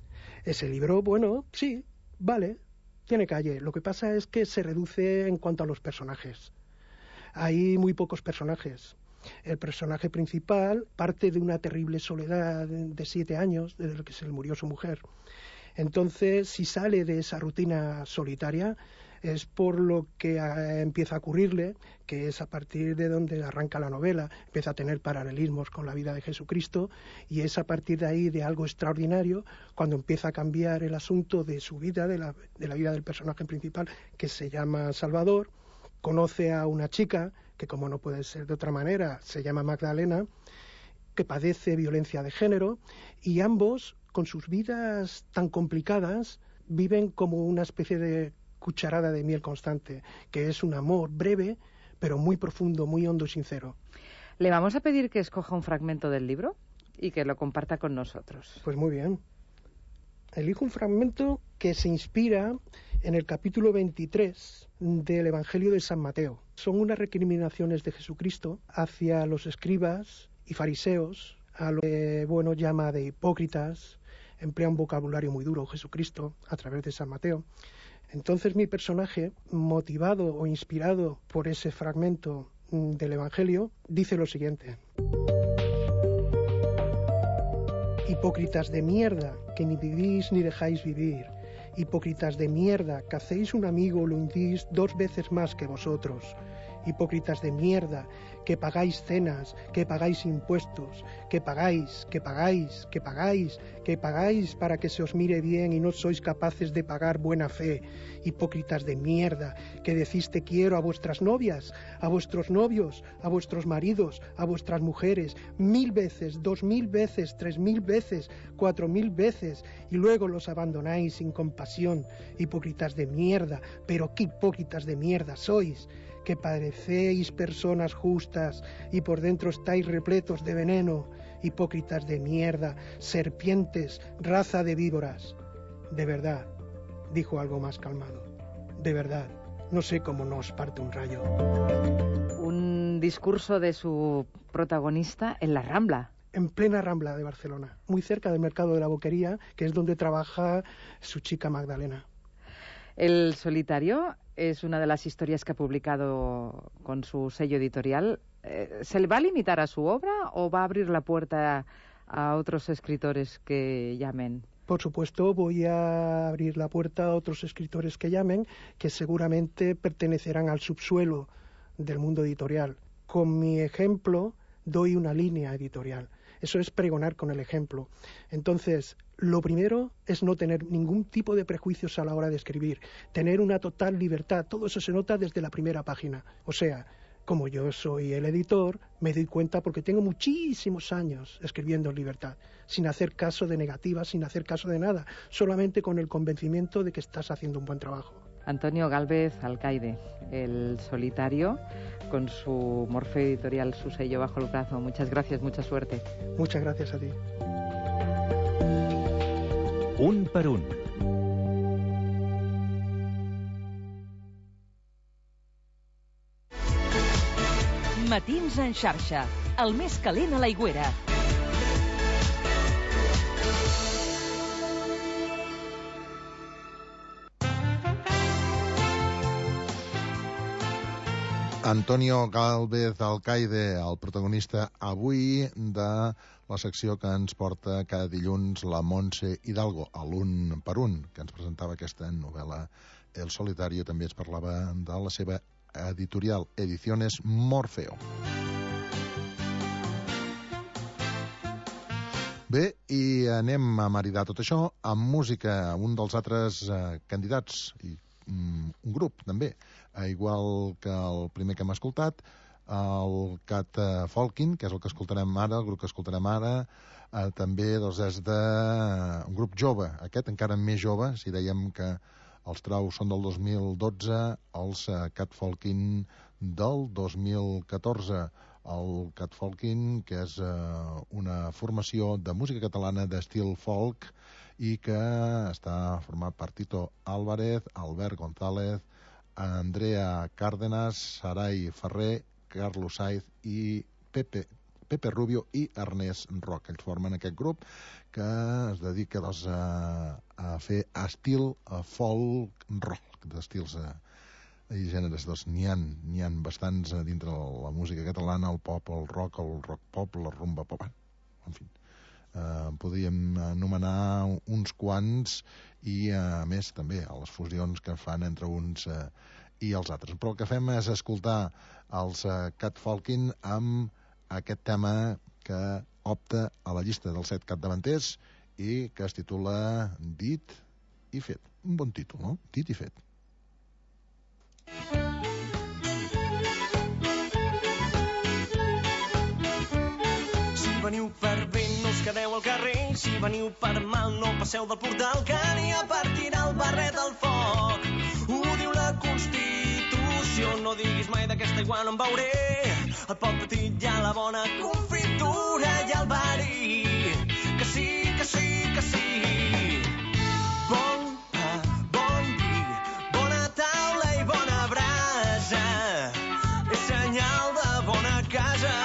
Ese libro, bueno, sí, vale, tiene calle. Lo que pasa es que se reduce en cuanto a los personajes. Hay muy pocos personajes. El personaje principal parte de una terrible soledad de 7 años, desde que se le murió su mujer. Entonces, si sale de esa rutina solitaria, es por lo que empieza a ocurrirle, que es a partir de donde arranca la novela, empieza a tener paralelismos con la vida de Jesucristo, y es a partir de ahí, de algo extraordinario, cuando empieza a cambiar el asunto de su vida, de la vida del personaje principal, que se llama Salvador. Conoce a una chica, que como no puede ser de otra manera, se llama Magdalena, que padece violencia de género, y ambos, con sus vidas tan complicadas, viven como una especie de cucharada de miel constante, que es un amor breve, pero muy profundo, muy hondo y sincero. Le vamos a pedir que escoja un fragmento del libro y que lo comparta con nosotros. Pues muy bien. Elijo un fragmento que se inspira en el capítulo 23 del Evangelio de San Mateo. Son unas recriminaciones de Jesucristo hacia los escribas y fariseos, a lo que llama de hipócritas. Emplea un vocabulario muy duro Jesucristo a través de San Mateo. Entonces mi personaje, motivado o inspirado por ese fragmento del Evangelio, dice lo siguiente: hipócritas de mierda, que ni vivís ni dejáis vivir. Hipócritas de mierda, que hacéis un amigo, lo hundís 2 veces más que vosotros. Hipócritas de mierda, que pagáis cenas, que pagáis impuestos, que pagáis para que se os mire bien y no sois capaces de pagar buena fe. Hipócritas de mierda, que decís te quiero a vuestras novias, a vuestros novios, a vuestros maridos, a vuestras mujeres, 1000 veces, 2000 veces, 3000 veces, 4000 veces, y luego los abandonáis sin compasión. Hipócritas de mierda, pero qué hipócritas de mierda sois, que parecéis personas justas y por dentro estáis repletos de veneno. Hipócritas de mierda, serpientes, raza de víboras. De verdad, dijo algo más calmado, de verdad, no sé cómo no os parte un rayo. Un discurso de su protagonista en la Rambla. En plena Rambla de Barcelona, muy cerca del mercado de la Boquería, que es donde trabaja su chica Magdalena. El solitario es una de las historias que ha publicado con su sello editorial. ¿Se le va a limitar a su obra o va a abrir la puerta a otros escritores que llamen? Por supuesto, voy a abrir la puerta a otros escritores que llamen, que seguramente pertenecerán al subsuelo del mundo editorial. Con mi ejemplo doy una línea editorial. Eso es pregonar con el ejemplo. Entonces, lo primero es no tener ningún tipo de prejuicios a la hora de escribir, tener una total libertad. Todo eso se nota desde la primera página. O sea, como yo soy el editor, me doy cuenta porque tengo muchísimos años escribiendo en libertad, sin hacer caso de negativas, sin hacer caso de nada, solamente con el convencimiento de que estás haciendo un buen trabajo. Antonio Gálvez Alcaide, el solitario, con su Morfeo Editorial, su sello bajo el brazo. Muchas gracias, mucha suerte. Muchas gracias a ti. Un per un. Matins en xarxa, el més calent a l'Aigüera. Antonio Gálvez Alcaide, el protagonista avui de la secció que ens porta cada dilluns la Montse Hidalgo, a l'Un per Un, que ens presentava aquesta novel·la El Solitario. També ens parlava de la seva editorial, Ediciones Morfeo. Bé, i anem a maridar tot això amb música. Un dels altres candidats, i un grup també, igual que el primer que hem escoltat, el Cat Folkin, que és el que escoltarem ara, el grup que escoltarem ara, també doncs, és d'un grup jove, aquest encara més jove. Si dèiem que els Traus són del 2012, els Cat Folkin del 2014. El Cat Folkin, que és una formació de música catalana d'estil folk i que està format per Tito Álvarez, Albert González, Andrea Cárdenas, Sarai Ferrer, Carlos Saiz i Pepe Pepe Rubio i Ernest Roc. Ells formen aquest grup que es dedica doncs, a fer estil folk rock, d'estils i gèneres. Doncs, n'hi ha bastants dintre la música catalana, el pop, el rock pop, la rumba pop, en fi. Podríem anomenar uns quants i a més també a les fusions que fan entre uns i els altres. Però el que fem és escoltar els Cat Falcon amb aquest tema que opta a la llista dels 7 capdavanters i que es titula Dit i Fet. Un bon títol, no? Dit i Fet. Si veniu per bé no us quedeu al carrer, si veniu per mal no passeu del portal, que n'hi ha per tirar el barret al foc. Ho diu la Constitució, no diguis mai d'aquesta igual no en veuré. El pot petit hi ha la bona confitura i el verí, que sí, que sí, que sí. Bon pa, bon vi, bona taula i bona brasa, és senyal de bona casa.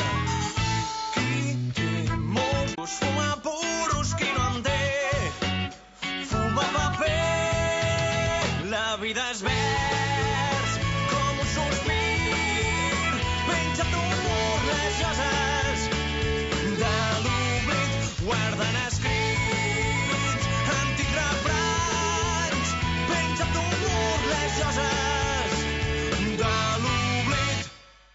Fuma puros qui no en té, fuma paper, la vida és vers com un sospir, penja't un mur les lloses de l'oblit, guarden escrits antics refranys, penja't un mur les lloses de l'oblit.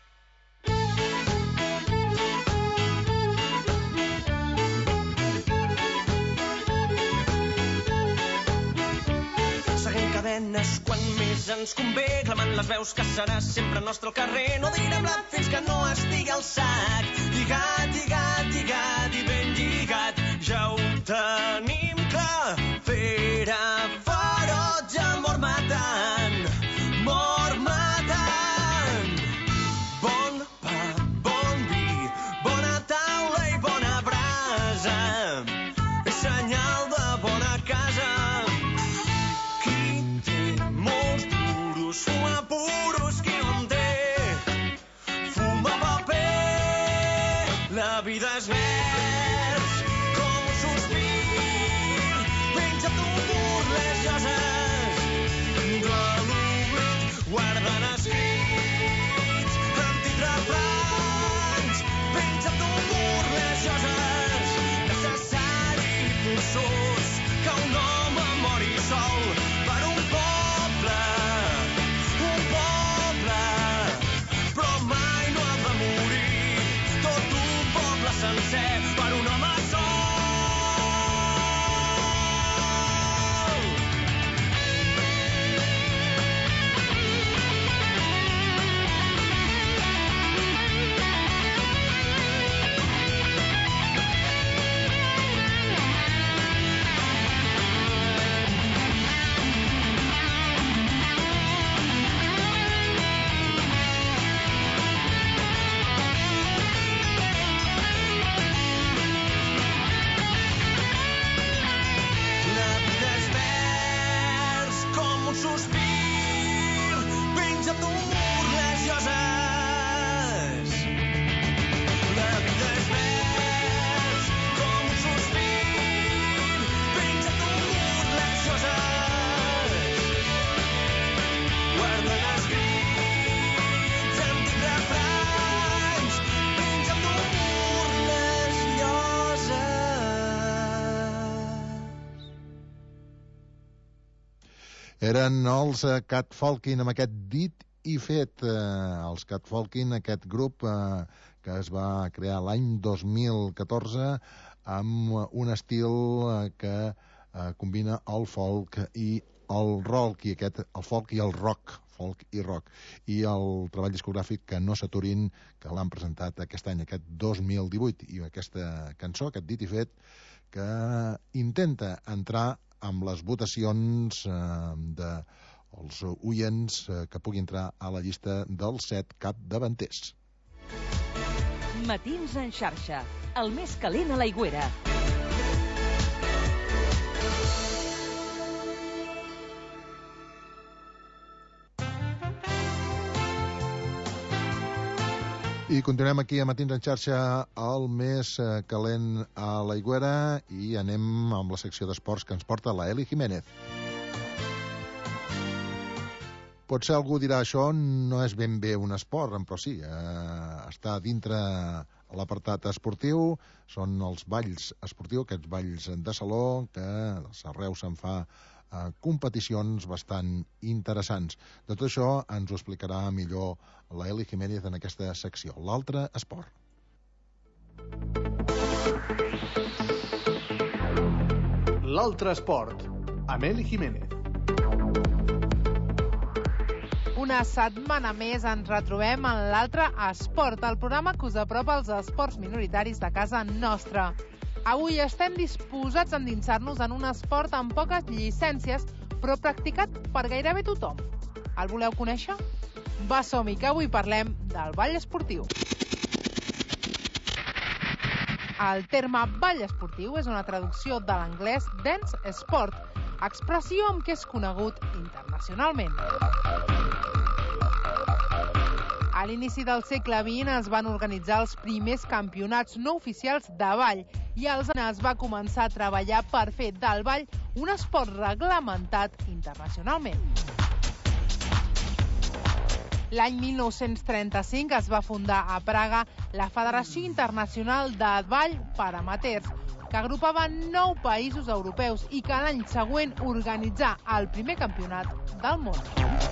Quan més ens convé, clamant les veus que serà sempre nostre al carrer. No direm blat fins que no estigui al sac. Lligat, lligat, lligat i ben lligat, ja ho tenim clar. Fera ferotge, mort matant, mort matant. Bon pa, bon vi, bona taula i bona brasa, és senyal de bona casa. Fuma puros qui no en té, fuma paper, la vida és vers com un sospir, penja't un mur les lloses de l'oblit, guarden escrits antics refranys, penja't un mur les lloses, necessari i forçós que un home mori sol per un poble, però mai no ha de morir tot un poble sencer per un home sol. Eren els Cat Falcon amb aquest Dit i Fet. Els Cat Falcon, aquest grup que es va crear l'any 2014 amb un estil que combina el folk i el rock, i el folk i el rock, folk i rock, i el treball discogràfic Que no s'aturin, que l'han presentat aquest any, aquest 2018, i aquesta cançó, aquest Dit i Fet, que intenta entrar amb les votacions dels oients que pugui entrar a la llista dels 7 capdavanters. Matins en xarxa, el més calent a l'aigüera. I continuem aquí a Matins en xarxa, el més calent a l'Aigüera, i anem amb la secció d'esports que ens porta la Eli Jiménez. Potser algú dirà això no és ben bé un esport, però sí, està dintre l'apartat esportiu, són els balls esportius, aquests balls de saló, que als arreu se'n fa competicions bastant interessants. De tot això ens ho explicarà millor la Eli Jiménez en aquesta secció. L'altre esport. L'altre esport, amb Eli Jiménez. Una setmana més ens retrobem en l'altre esport, el programa que us apropa als esports minoritaris de casa nostra. Avui estem disposats a endinsar-nos en un esport amb poques llicències, però practicat per gairebé tothom. El voleu conèixer? Va, som-hi, que avui parlem del ball esportiu. El terme ball esportiu és una traducció de l'anglès dance sport, expressió amb què és conegut internacionalment. A l'inici del segle XX es van organitzar els primers campionats no oficials de ball i als anys es va començar a treballar per fer del ball un esport reglamentat internacionalment. L'any 1935 es va fundar a Praga la Federació Internacional de Ball per Amateurs, que agrupava 9 països europeus i que l'any següent organitzà el primer campionat del món.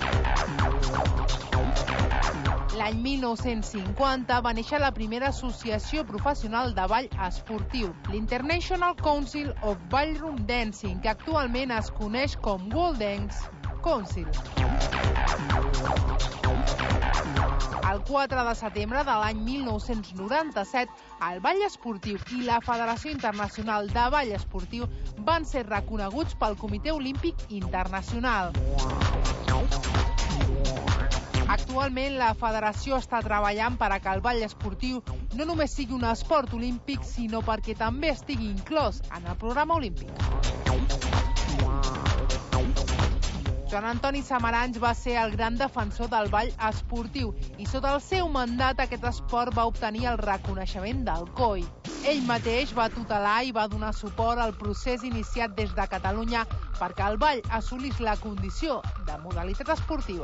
L'any 1950 va néixer la primera associació professional de ball esportiu, l'International Council of Ballroom Dancing, que actualment es coneix com World Dance Council. El 4 de setembre de l'any 1997, el ball esportiu i la Federació Internacional de Ball Esportiu van ser reconeguts pel Comitè Olímpic Internacional. Actualment, la federació està treballant per a que el ball esportiu no només sigui un esport olímpic, sinó perquè també estigui inclòs en el programa olímpic. Joan Antoni Samaranch va ser el gran defensor del ball esportiu i sota el seu mandat aquest esport va obtenir el reconeixement del COI. Ell mateix va tutelar i va donar suport al procés iniciat des de Catalunya perquè el ball assolís la condició de modalitat esportiva.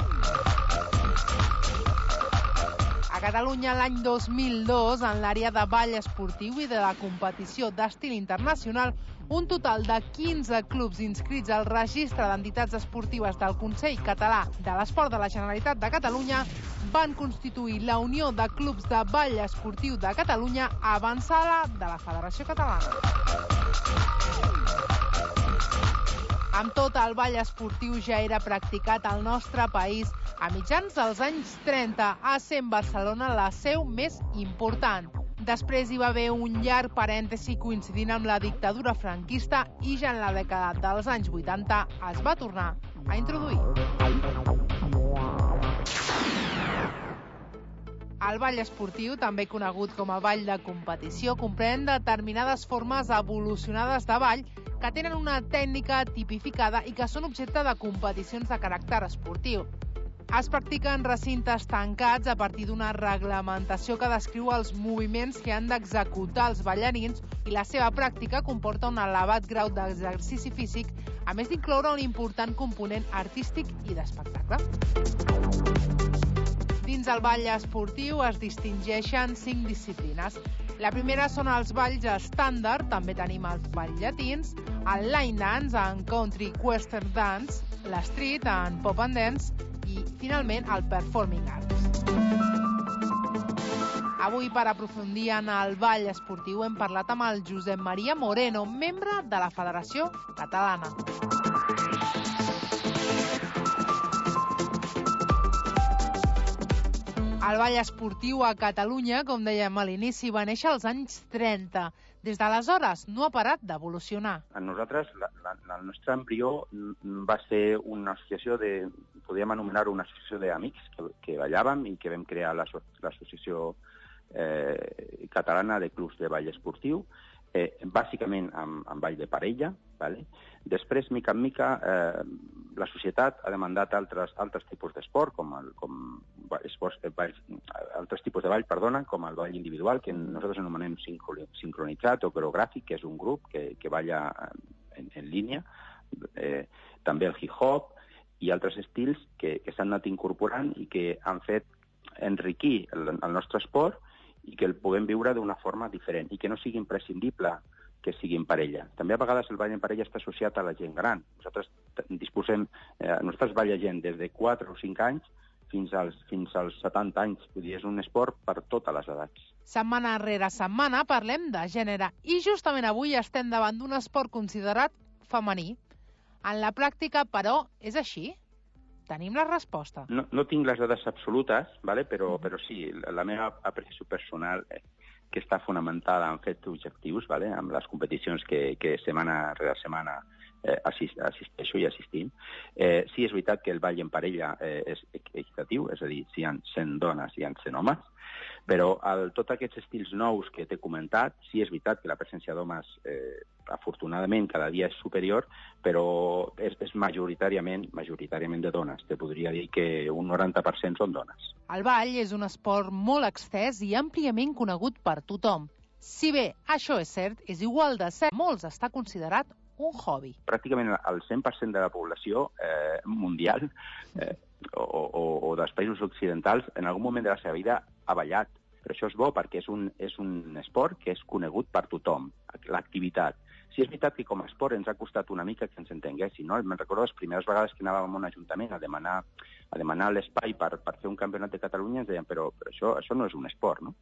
A Catalunya, l'any 2002, en l'àrea de ball esportiu i de la competició d'estil internacional, un total de 15 clubs inscrits al registre d'entitats esportives del Consell Català de l'Esport de la Generalitat de Catalunya van constituir la Unió de Clubs de Ball Esportiu de Catalunya avançada de la Federació Catalana. Amb tot, el ball esportiu ja era practicat al nostre país a mitjans dels anys 30, essent Barcelona la seu més important. Després hi va haver un llarg parèntesi coincidint amb la dictadura franquista i ja en la dècada dels anys 80 es va tornar a introduir. El ball esportiu, també conegut com a ball de competició, comprèn determinades formes evolucionades de ball que tenen una tècnica tipificada i que són objecte de competicions de caràcter esportiu. Es practica en recintes tancats a partir d'una reglamentació que descriu els moviments que han d'executar els ballarins i la seva pràctica comporta un elevat grau d'exercici físic, a més d'incloure un important component artístic i d'espectacle. Dins el ball esportiu es distingeixen 5 disciplines. La primera són els balls estàndard, també tenim els balls llatins, el line dance en country western dance, l'street en pop and dance i, finalment, el performing arts. Avui, per aprofundir en el ball esportiu, hem parlat amb el Josep Maria Moreno, membre de la Federació Catalana. El ball esportiu a Catalunya, com dèiem a l'inici, va néixer als anys 30. Des d'aleshores no ha parat d'evolucionar. A nosaltres, el nostre embrió va ser una associació podríem anomenar una associació d'amics que ballàvem i que vam crear l'associació catalana de clubs de ball esportiu, bàsicament amb ball de parella. Després, mica en mica, la societat ha demandat altres tipus d'esport, com altres tipus de ball, com el ball individual, que nosaltres anomenem sincronitzat o coreogràfic, que és un grup que balla en línia, també el hip-hop i altres estils que s'han anat incorporant i que han fet enriquir el nostre esport i que el puguem viure d'una forma diferent i que no sigui imprescindible que sigui en parella. També a vegades el ball en parella està associat a la gent gran. Nosaltres balla gent des de 4 o 5 anys fins als 70 anys. Vull dir, és un esport per totes les edats. Setmana rere setmana parlem de gènere i justament avui estem davant d'un esport considerat femení. En la pràctica, però, és així? Tenim la resposta. No tinc les dades absolutes, però sí, la meva apreciació personal, que està fonamentada en fets objectius, amb les competicions que setmana rere setmana assisteixo i assistim. Sí, és veritat que el ball en parella és equitatiu, és a dir, si hi ha 100 dones, hi ha 100 homes, però tots aquests estils nous que t'he comentat, sí és veritat que la presència d'homes, afortunadament, cada dia és superior, però és majoritàriament de dones. Te podria dir que un 90% són dones. El ball és un esport molt extès i àmpliament conegut per tothom. Si bé això és cert, és igual de cert, molts està considerat un hobby. Pràcticament el 100% de la població mundial o dels països occidentals en algun moment de la seva vida ha ballat. Però això és bo perquè és un esport que és conegut per tothom, l'activitat. Sí, és veritat que com a esport ens ha costat una mica que ens entenguessin, no? Me'n recordo les primeres vegades que anàvem a un ajuntament a demanar l'espai per fer un campionat de Catalunya, ens deien, però això no és un esport, no?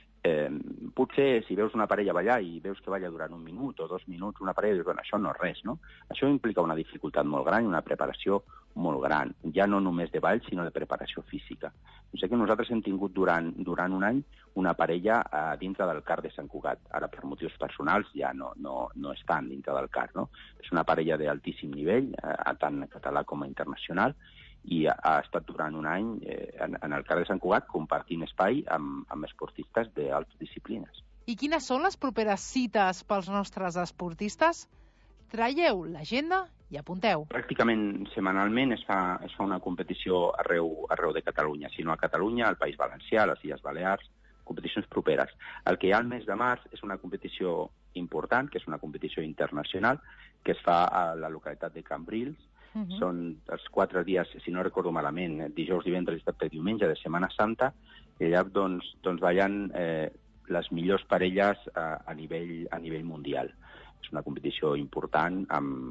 Potser si veus una parella ballar i veus que balla durant 1 minut o 2 minuts una parella, dius, bueno, això no és res, no? Això implica una dificultat molt gran i una preparació molt gran, ja no només de ball, sinó de preparació física. Sé que nosaltres hem tingut durant un any una parella dintre del CAR de Sant Cugat. Ara, per motius personals, ja no estan dintre del CAR, no? És una parella d'altíssim nivell, tant català com internacional, i ha estat durant un any en el CAR de Sant Cugat compartint espai amb esportistes d'altres disciplines. I quines són les properes cites pels nostres esportistes? Traieu l'agenda i apunteu. Pràcticament setmanalment es fa una competició arreu de Catalunya, si no a Catalunya, al País Valencià, a les Illes Balears, competicions properes. El que hi ha al mes de març és una competició important, que és una competició internacional, que es fa a la localitat de Cambrils. Són els 4 dies, si no recordo malament, dijous, divendres, dissabte i diumenge de Setmana Santa, i allà ballen les millors parelles a nivell mundial. És una competició important,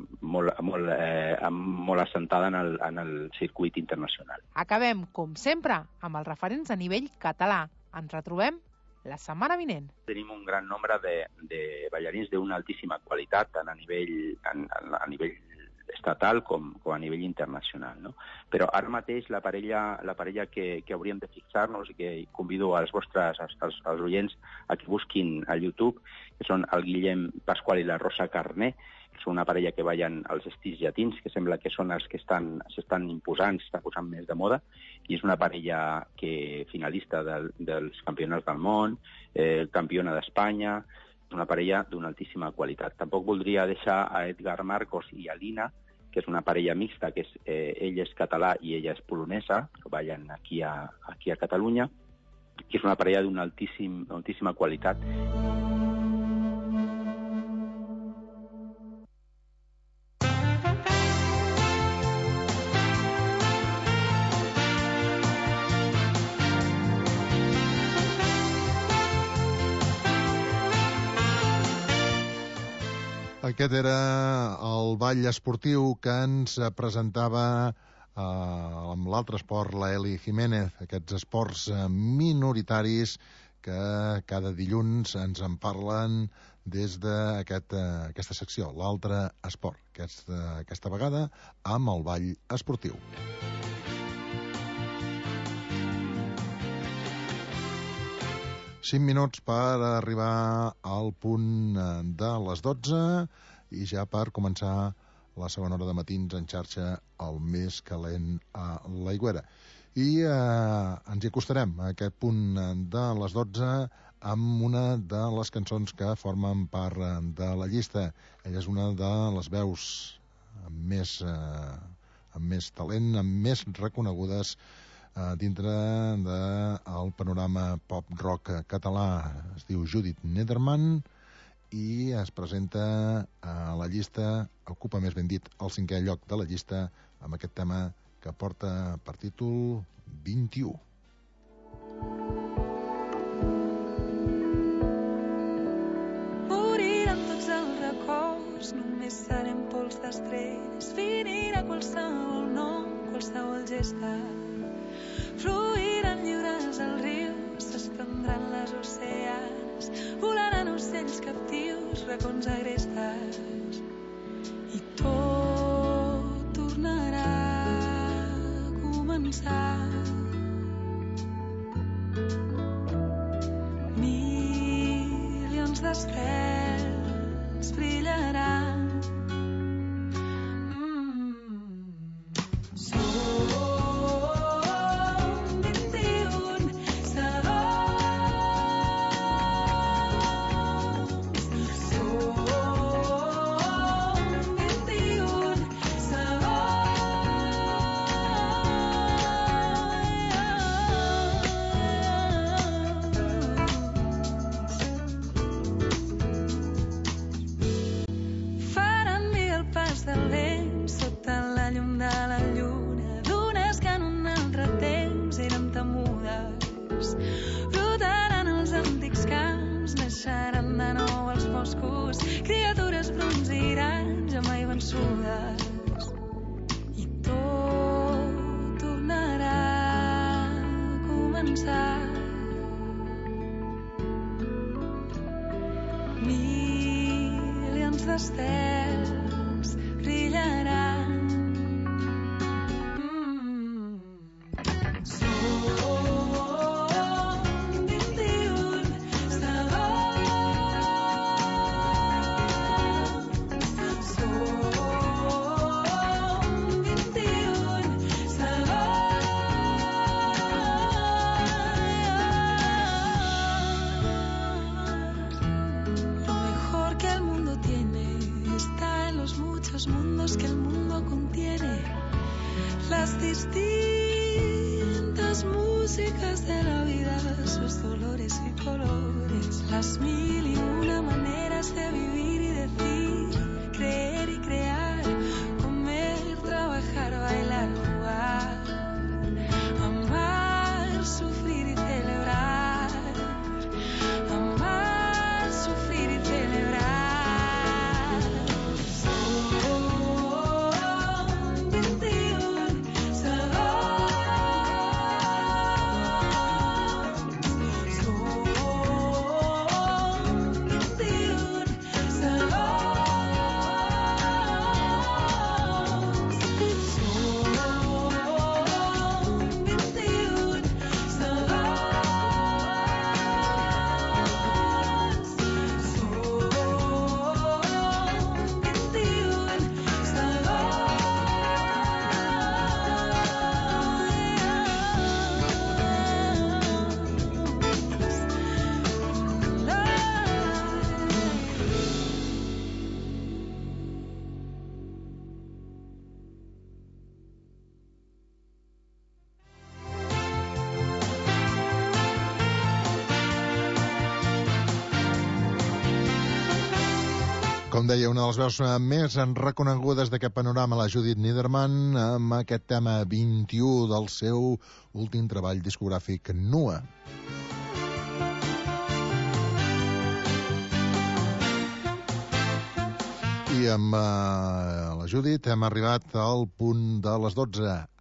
molt assentada en el circuit internacional. Acabem, com sempre, amb els referents a nivell català. Ens retrobem la setmana vinent. Tenim un gran nombre de ballarins d'una altíssima qualitat, tant a nivell estatal com a nivell internacional, no? Però ara mateix la parella que hauríem de fixar-nos i que convido als oients a que busquin a YouTube, que són el Guillem Pasqual i la Rosa Carné, que són una parella que ballen els estils llatins, que sembla que són els que s'estan imposant, s'estan posant més de moda, i és una parella finalista dels campionats del món, campiona d'Espanya, una parella d'una altíssima qualitat. Tampoc voldria deixar a Edgar Marcos i a Lina, que és una parella mixta, que ell és català i ella és polonesa, que ballen aquí a Catalunya, que és una parella d'una altíssima qualitat. Aquest era el ball esportiu que ens presentava amb l'altre esport, la Eli Jiménez, aquests esports minoritaris que cada dilluns ens en parlen des d'aquesta secció, l'altre esport, aquesta vegada amb el ball esportiu. Cinc minuts per arribar al punt de les 12 i ja per començar la segona hora de matins en xarxa, el més calent a l'Aigüera. I ens hi acostarem a aquest punt de les 12 amb una de les cançons que formen part de la llista. Ella és una de les veus amb més talent, amb més reconegudes dintre del panorama pop-rock català. Es diu Judith Nederman i es presenta a la llista, ocupa més ben dit el 5è lloc de la llista amb aquest tema que porta per títol 21. Moriran tots els records, només serem pols d'estrelles, finirà qualsevol nom, qualsevol gesta. Fluiran lliures els rius, s'estendran les oceans, volaran ocells captius, racons agrestes, i tot tornarà a començar. Milions d'estels brillaran. Criatures bronziran, ja mai vençudes, i tot tornarà a començar. Milions d'estels brillaran. Las distintas músicas de la vida, sus dolores y colores, las mil y una maneras de vivir y decir, creer y crear, comer, trabajar, bailar, jugar, amar, sufrir y celebrar, amar, sufrir y celebrar. Com deia, una de les veus més reconegudes d'aquest panorama, la Judith Nederman, amb aquest tema 21 del seu últim treball discogràfic, Nua. I amb la Judith hem arribat al punt de les 12.